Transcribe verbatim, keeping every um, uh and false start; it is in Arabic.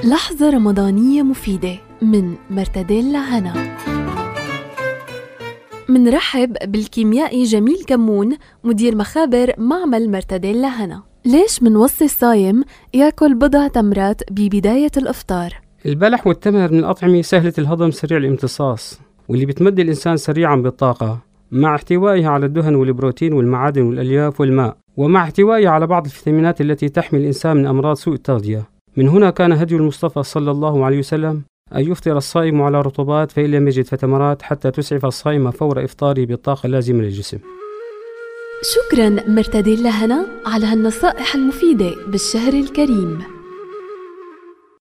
لحظة رمضانية مفيدة من مرتديلا هنا. منرحب بالكيميائي جميل كمون مدير مخابر معمل مرتديلا هنا. ليش منوصي الصايم ياكل بضع تمرات ببداية الإفطار؟ البلح والتمر من الأطعمة سهلة الهضم سريع الامتصاص واللي بتمد الإنسان سريعا بالطاقة، مع احتوائها على الدهن والبروتين والمعادن والألياف والماء، ومع احتوائها على بعض الفيتامينات التي تحمي الإنسان من أمراض سوء التغذية. من هنا كان هدي المصطفى صلى الله عليه وسلم أن يفطر الصائم على رطوبات فإن لم يجد فتمرات حتى تسعف الصائم فور إفطاره بالطاقة اللازمة للجسم. شكرا مرتديلا هنا على هالنصائح المفيدة بالشهر الكريم.